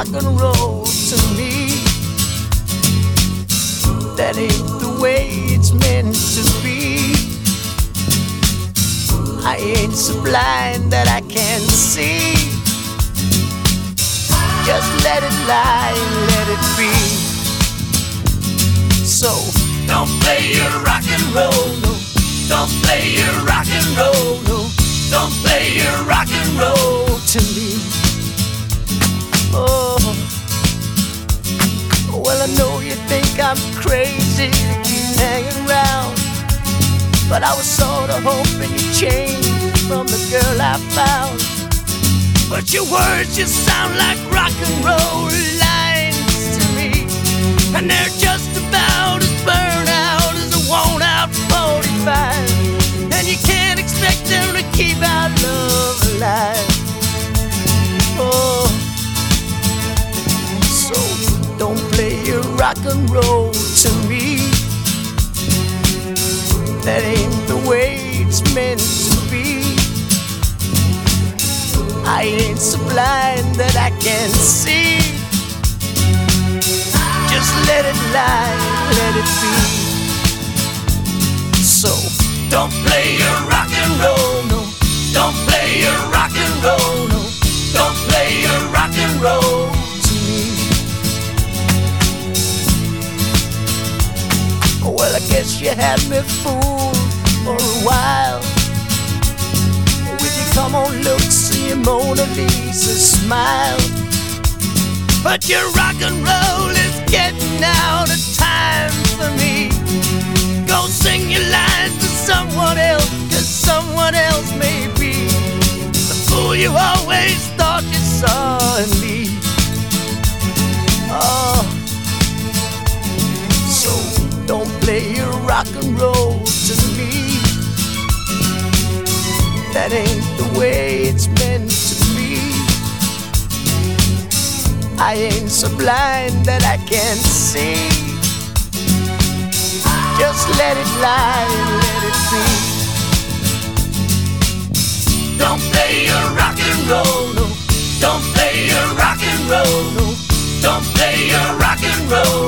rock and roll to me. That ain't the way it's meant to be. I ain't so blind that I can't see. Just let it lie and let it be. So don't play your rock and roll, no. Don't play your rock and roll, no. Don't play your rock and roll to me. Oh, well, I know you think I'm crazy to keep hanging around, but I was sorta hoping you'd change from the girl I found. But your words just sound like rock and roll lines to me, and they're just about as burned out as a worn-out 45. And you can't expect them to keep our love alive. Oh, so don't play your rock and roll to me. That ain't the way it's meant to be. I ain't so blind that I can't see. Just let it lie, let it be. So don't play your rock and roll, no. Don't play your rock and roll, no. Don't play your rock and roll to me. Well, I guess you had me fooled for a while with your come on looks and your Mona Lisa smile. But your rock and roll is getting out of time for me. Go sing your lines to someone else, 'cause someone else may be the fool you always thought you saw in me. Oh, so don't play your rock and roll to me. That ain't the way it's meant to be. I ain't so blind that I can't see. Just let it lie and let it be. Don't play your rock and roll, no. Don't play your rock and roll, no. Don't play your rock and roll.